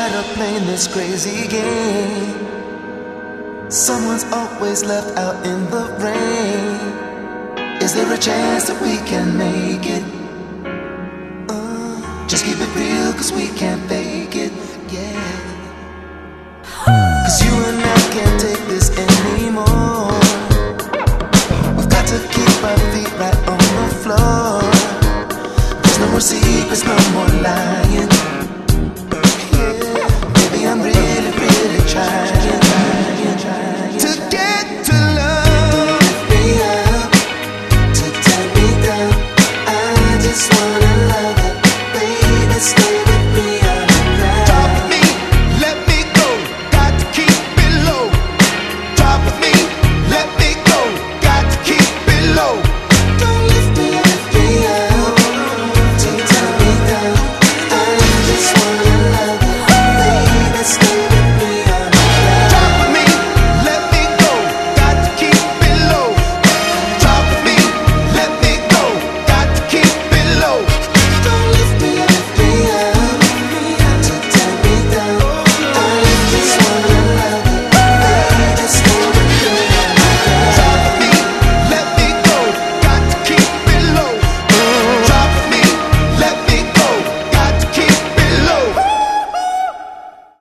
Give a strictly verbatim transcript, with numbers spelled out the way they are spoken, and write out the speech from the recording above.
tired of playing this crazy game. Someone's always left out in the rain. Is there a chance that we can make it? Uh, just keep it real, cause we can't fake it, yeah. Cause you and I can't take this anymore.